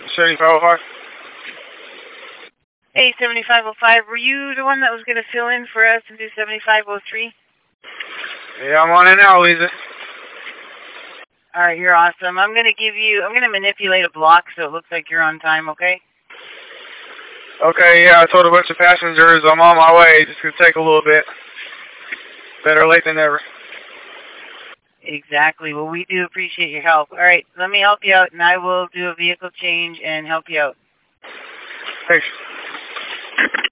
7505. Hey, 7505, were you the one that was going to fill in for us and do 7503? Yeah, I'm on it now, Lisa. All right, you're awesome. I'm going to manipulate a block so it looks like you're on time, okay? Okay, yeah, I told a bunch of passengers I'm on my way. It's going to take a little bit. Better late than never. Exactly. Well, we do appreciate your help. All right, let me help you out, and I will do a vehicle change and help you out. Thanks.